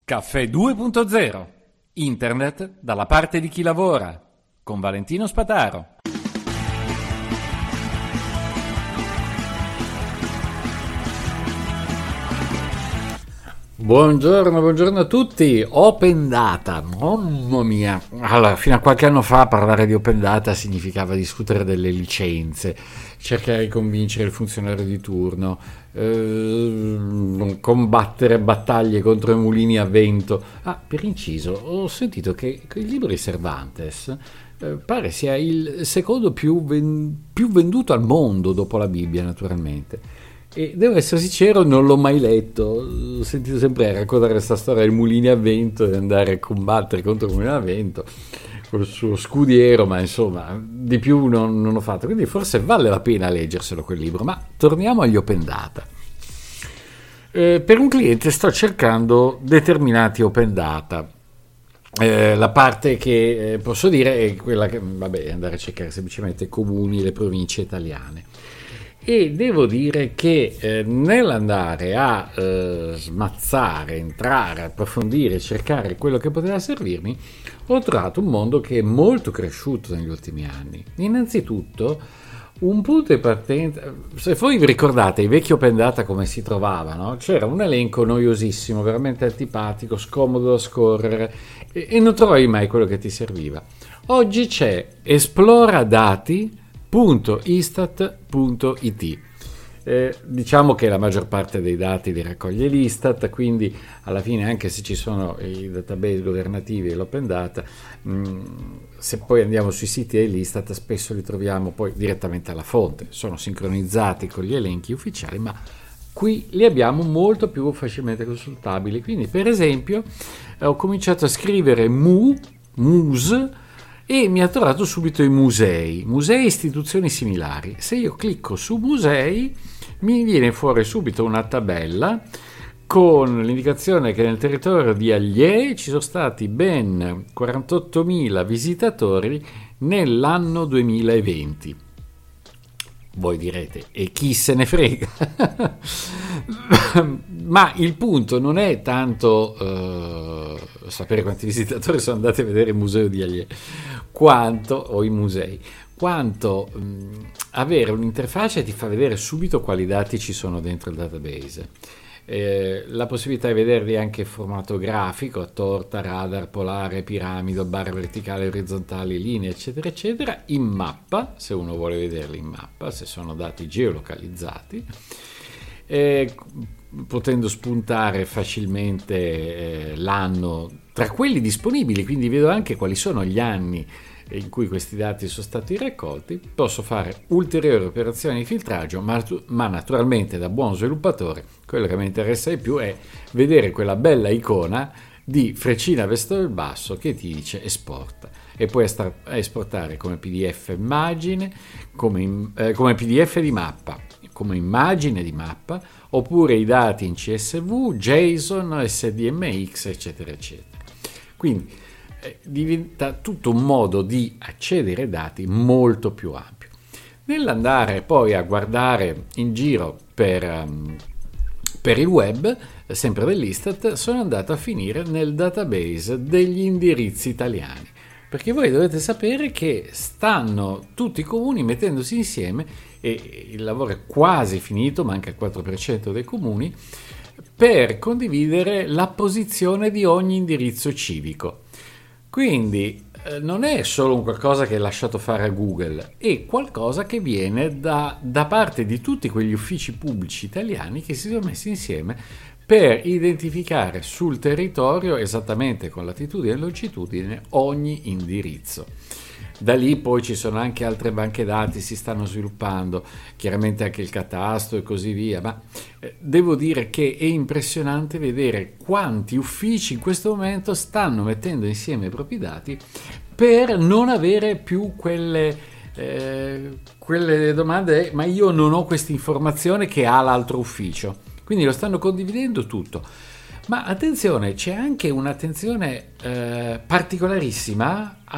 Caffè 2.0. Internet dalla parte di chi lavora. Con Valentino Spataro. Buongiorno a tutti. Open Data, mamma mia. Allora, fino a qualche anno fa parlare di Open Data significava discutere delle licenze, cercare di convincere il funzionario di turno, combattere battaglie contro i mulini a vento. Per inciso, ho sentito che il libro di Cervantes pare sia il secondo più venduto al mondo dopo la Bibbia, naturalmente. E devo essere sincero, non l'ho mai letto. Ho sentito sempre raccontare questa storia del mulini a vento e andare a combattere contro il mulino a vento col suo scudiero, ma insomma di più non ho fatto, quindi forse vale la pena leggerselo quel libro. Ma torniamo agli Open Data. Per un cliente sto cercando determinati Open Data. La parte che posso dire è quella che è andare a cercare semplicemente comuni e le province italiane. E devo dire che nell'andare a smazzare, entrare, approfondire, cercare quello che poteva servirmi, ho trovato un mondo che è molto cresciuto negli ultimi anni. Innanzitutto, un punto di partenza, se voi vi ricordate i vecchi Open Data come si trovavano, c'era un elenco noiosissimo, veramente antipatico, scomodo da scorrere e non trovavi mai quello che ti serviva. Oggi c'è esploradati.istat.it. Diciamo che la maggior parte dei dati li raccoglie l'Istat, quindi alla fine, anche se ci sono i database governativi e l'Open Data, se poi andiamo sui siti dell'Istat spesso li troviamo poi direttamente alla fonte, sono sincronizzati con gli elenchi ufficiali, ma qui li abbiamo molto più facilmente consultabili. Quindi, per esempio, ho cominciato a scrivere MUS e mi ha trovato subito i musei e istituzioni similari. Se io clicco su musei mi viene fuori subito una tabella con l'indicazione che nel territorio di Allier ci sono stati ben 48.000 visitatori nell'anno 2020. Voi direte, e chi se ne frega? Ma il punto non è tanto sapere quanti visitatori sono andati a vedere il museo di Allier, o i musei, quanto avere un'interfaccia che ti fa vedere subito quali dati ci sono dentro il database. La possibilità di vederli anche in formato grafico, a torta, radar, polare, piramide, barre verticali, orizzontali, linee, eccetera, eccetera, in mappa, se uno vuole vederli in mappa, se sono dati geolocalizzati, potendo spuntare facilmente l'anno tra quelli disponibili, quindi vedo anche quali sono gli anni in cui questi dati sono stati raccolti. Posso fare ulteriori operazioni di filtraggio, ma naturalmente, da buon sviluppatore, quello che mi interessa di più è vedere quella bella icona di freccina verso il basso che ti dice esporta, e puoi esportare come PDF immagine, come PDF di mappa, come immagine di mappa, oppure i dati in CSV, JSON, SDMX, eccetera, eccetera. Quindi diventa tutto un modo di accedere ai dati molto più ampio. Nell'andare poi a guardare in giro per il web, sempre dell'Istat, sono andato a finire nel database degli indirizzi italiani, perché voi dovete sapere che stanno tutti i comuni mettendosi insieme, e il lavoro è quasi finito, manca il 4% dei comuni, per condividere la posizione di ogni indirizzo civico. Quindi non è solo un qualcosa che è lasciato fare a Google, è qualcosa che viene da parte di tutti quegli uffici pubblici italiani che si sono messi insieme per identificare sul territorio, esattamente con latitudine e longitudine, ogni indirizzo. Da lì poi ci sono anche altre banche dati, si stanno sviluppando, chiaramente anche il catasto e così via, ma devo dire che è impressionante vedere quanti uffici in questo momento stanno mettendo insieme i propri dati per non avere più quelle domande, ma io non ho questa informazione che ha l'altro ufficio, quindi lo stanno condividendo tutto. Ma attenzione, c'è anche un'attenzione particolarissima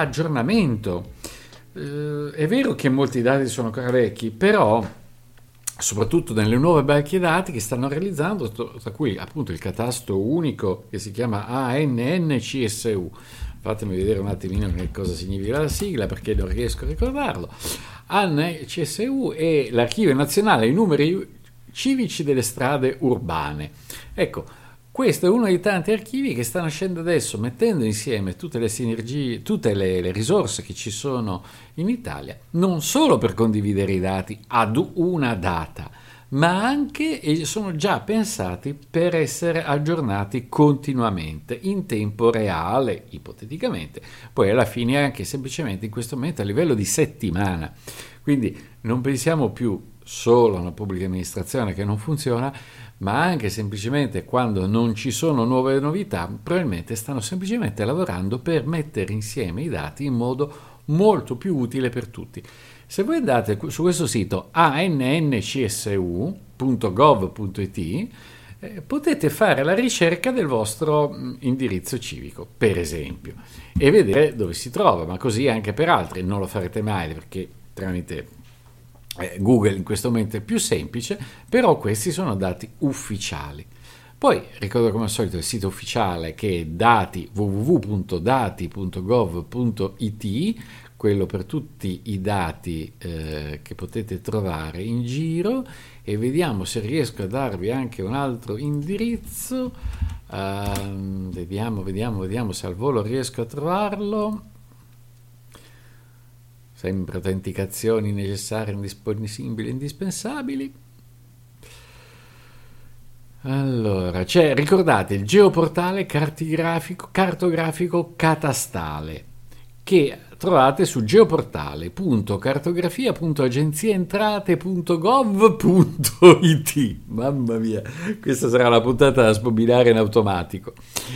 all'aggiornamento. È vero che molti dati sono ancora vecchi, però soprattutto nelle nuove banche dati che stanno realizzando, tra cui appunto il catasto unico che si chiama ANNCSU. Fatemi vedere un attimino che cosa significa la sigla, perché non riesco a ricordarlo. ANNCSU è l'Archivio Nazionale dei Numeri Civici delle Strade Urbane. Ecco, questo è uno dei tanti archivi che stanno nascendo adesso, mettendo insieme tutte le sinergie, tutte le risorse che ci sono in Italia, non solo per condividere i dati ad una data, ma anche, e sono già pensati per essere aggiornati continuamente, in tempo reale, ipoteticamente, poi alla fine anche semplicemente in questo momento a livello di settimana. Quindi non pensiamo più solo a una pubblica amministrazione che non funziona, ma anche semplicemente quando non ci sono nuove novità, probabilmente stanno semplicemente lavorando per mettere insieme i dati in modo molto più utile per tutti. Se voi andate su questo sito anncsu.gov.it, potete fare la ricerca del vostro indirizzo civico, per esempio, e vedere dove si trova, ma così anche per altri. Non lo farete mai perché tramite Google in questo momento è più semplice, però questi sono dati ufficiali. Poi ricordo come al solito il sito ufficiale che è www.dati.gov.it, quello per tutti i dati che potete trovare in giro, e vediamo se riesco a darvi anche un altro indirizzo. Vediamo se al volo riesco a trovarlo. Sempre autenticazioni necessarie, indisponibili, indispensabili. Allora, ricordate il geoportale cartografico catastale, che trovate su geoportale.cartografia.agenziaentrate.gov.it. Mamma mia, questa sarà la puntata da sbobinare in automatico.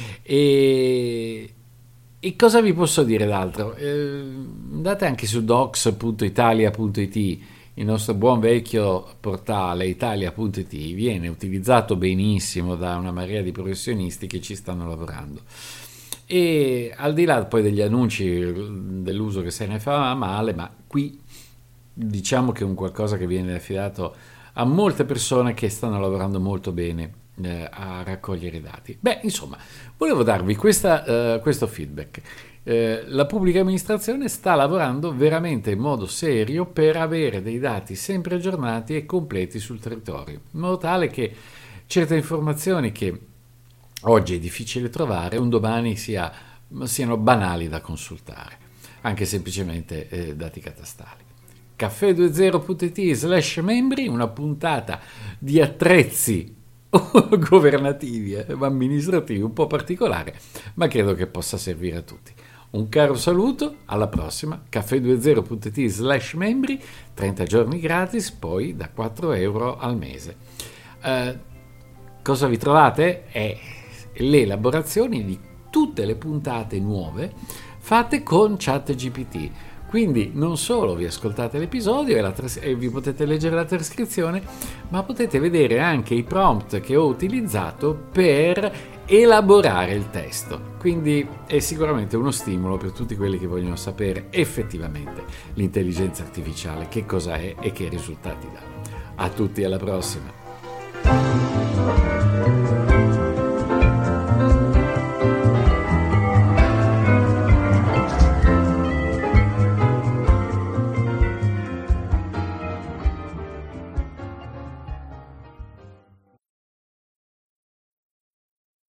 E cosa vi posso dire d'altro? Andate anche su docs.italia.it, il nostro buon vecchio portale italia.it, viene utilizzato benissimo da una marea di professionisti che ci stanno lavorando. E al di là poi degli annunci dell'uso che se ne fa male, ma qui diciamo che è un qualcosa che viene affidato a molte persone che stanno lavorando molto bene a raccogliere i dati. Beh, insomma, volevo darvi questo feedback. La pubblica amministrazione sta lavorando veramente in modo serio per avere dei dati sempre aggiornati e completi sul territorio, in modo tale che certe informazioni che oggi è difficile trovare, un domani siano banali da consultare, anche semplicemente dati catastali. caffè20.it/membri, una puntata di attrezzi governativi, amministrativi un po' particolare, ma credo che possa servire a tutti. Un caro saluto, alla prossima. caffè20.it/membri, 30 giorni gratis, poi da 4 euro al mese. Cosa vi trovate? Le elaborazioni di tutte le puntate nuove fatte con ChatGPT. Quindi non solo vi ascoltate l'episodio e vi potete leggere la trascrizione, ma potete vedere anche i prompt che ho utilizzato per elaborare il testo. Quindi è sicuramente uno stimolo per tutti quelli che vogliono sapere effettivamente l'intelligenza artificiale, che cosa è e che risultati dà. A tutti, alla prossima!